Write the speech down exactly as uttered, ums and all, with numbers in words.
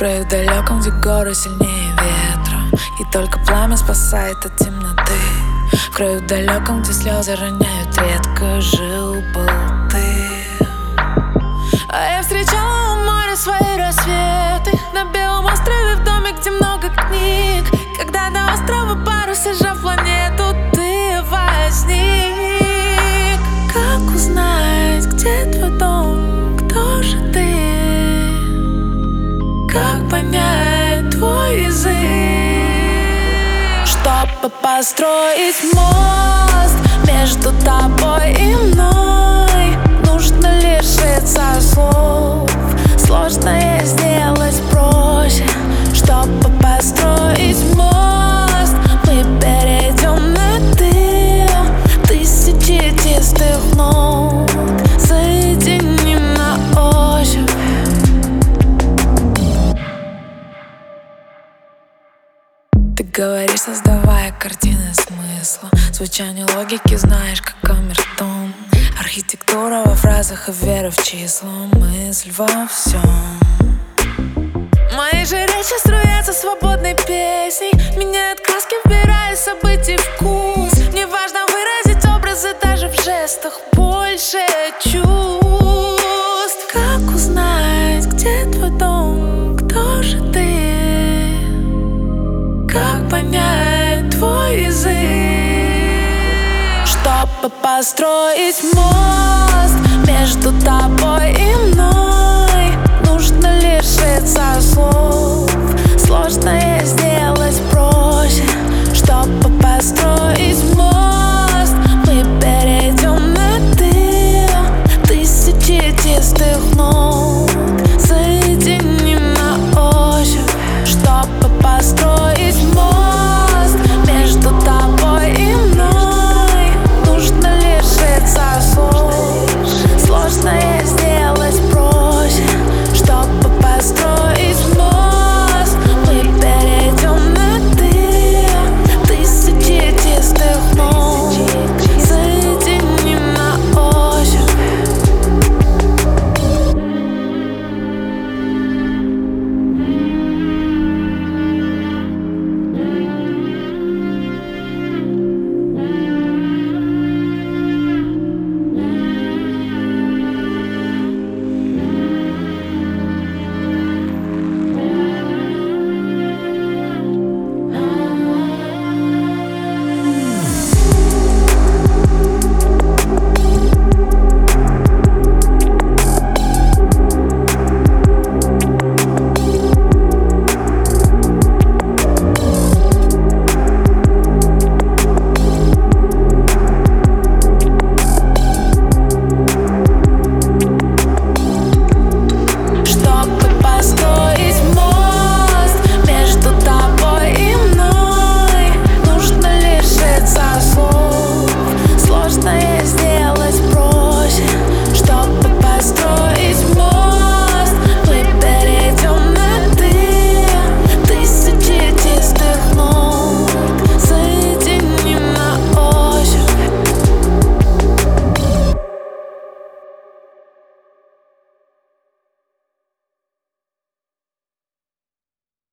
краю далеком, где горы сильнее ветра, и только пламя спасает от темноты. В краю далеком, где слезы роняют редко, жил-был ты. А я встречала у моря свои рассветы на белом острове, в доме, где много книг. Когда до острова парус, сжав планету, ты возник. Как узнать, где твой дом, кто же ты? Как понять твой язык? Чтобы построить мост между тобой и мной, нужно лишиться слов. Сложное сделать проще. Чтобы построить мост, мы перейдем на ты. Тысячи чистых нот соединим на ощупь. Ты говоришь, создавая картины смысла, звучание логики знаешь, как камертон. Архитектура во фразах и вера в числа, мысль во всем. Мои же речи струятся свободной песней, меняют краски, вбирая событий вкус. Мне важно выразить образы даже в жестах, больше чувств. Как узнать, где твой дом, кто же ты? Как понять твой язык? Чтобы построить мост между тобой и мной, нужно лишиться слов. Сложное сделать